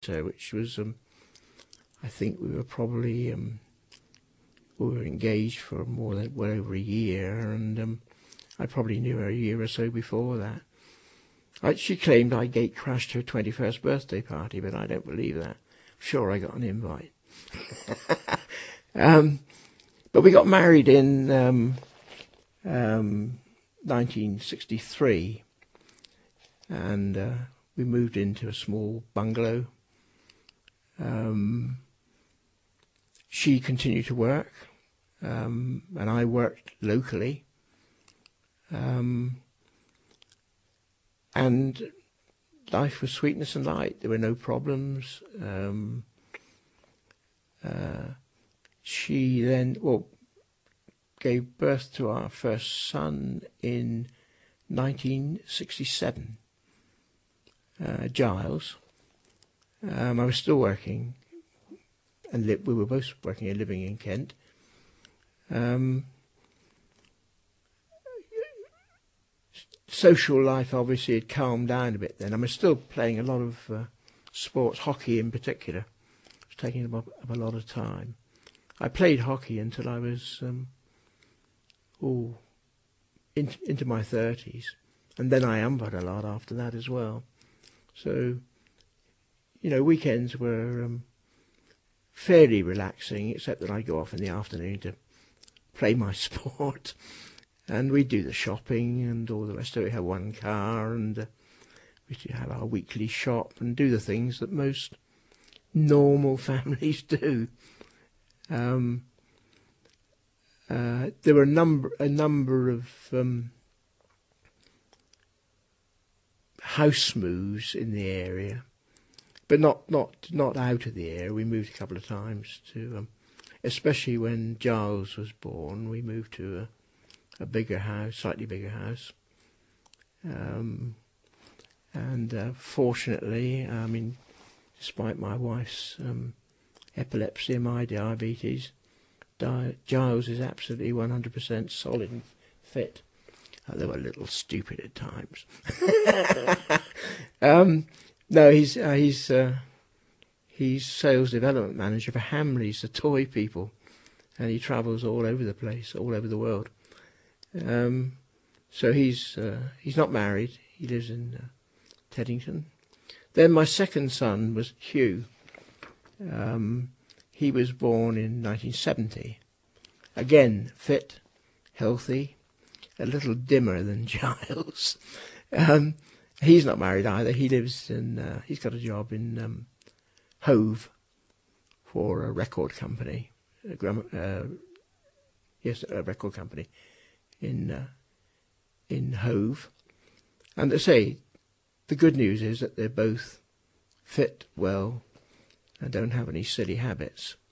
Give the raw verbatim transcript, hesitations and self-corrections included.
her, which was, um, I think we were probably, um, we were engaged for more than, well over a year, and um, I probably knew her a year or so before that. I, she claimed I gate crashed her twenty-first birthday party, but I don't believe that. I'm sure I got an invite. um, but we got married in um, um, nineteen sixty-three, and uh, we moved into a small bungalow. Um, she continued to work, um, and I worked locally. Um, and life was sweetness and light. There were no problems. Um, uh, she then, well, gave birth to our first son in nineteen sixty-seven, uh, Giles. Um, I was still working, and li- we were both working and living in Kent. Um, social life obviously had calmed down a bit then. I was still playing a lot of uh, sports, hockey in particular. It was taking up, up a lot of time. I played hockey until I was um, oh, in, into my thirties, and then I umbered a lot after that as well. So, you know, weekends were um, fairly relaxing, except that I go off in the afternoon to play my sport. And we do the shopping and all the rest of it. We have one car, and uh, we have our weekly shop and do the things that most normal families do. Um, uh, there were a number, a number of um, house moves in the area, but not not not out of the area. We moved a couple of times to, um, especially when Giles was born. We moved to a a bigger house, slightly bigger house. Um, and uh, fortunately, I mean, despite my wife's um, epilepsy and my diabetes, Di- Giles is absolutely one hundred percent solid and fit. Uh, they were a little stupid at times. um, no, he's uh, he's uh, he's sales development manager for Hamleys, the toy people, and he travels all over the place, all over the world. Um, so he's uh, he's not married. He lives in uh, Teddington. Then my second son was Hugh. Um, he was born in nineteen seventy. Again, fit, healthy, a little dimmer than Giles. Um, he's not married either. He lives in. Uh, he's got a job in um, Hove for a record company. A gram- uh, yes, a record company. in uh, in Hove. And to say, the good news is that they're both fit, well, and don't have any silly habits.